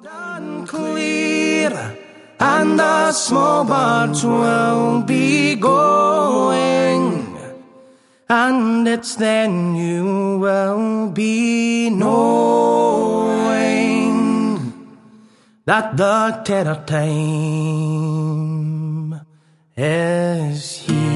Done clear, and the small boats will be going, and it's then you will be knowing that the terror time is here.